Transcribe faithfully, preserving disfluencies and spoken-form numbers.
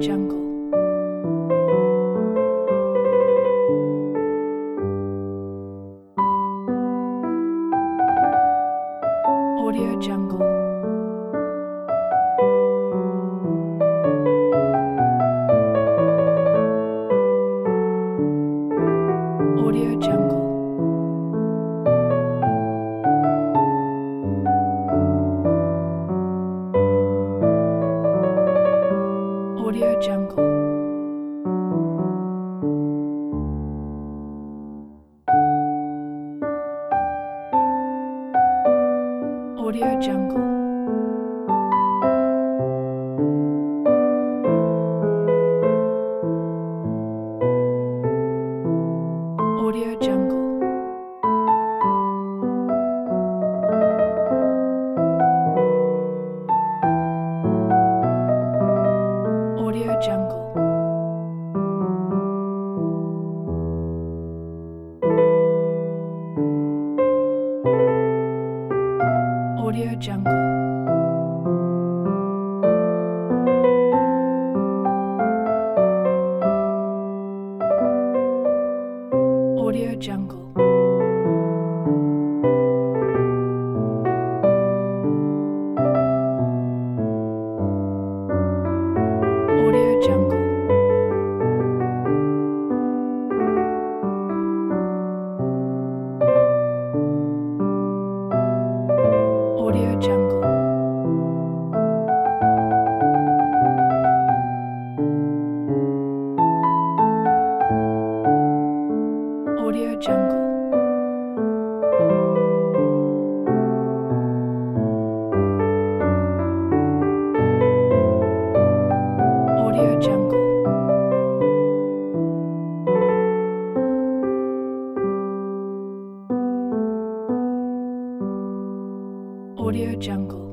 Jungle. Audio Jungle. Audio Jungle. Audio Jungle. Audio Jungle. Audio Jungle. Audio Jungle. Audio Jungle. Audio Jungle. Audio Jungle. Audio Jungle. Audio Jungle. Audio Jungle. Audio Jungle.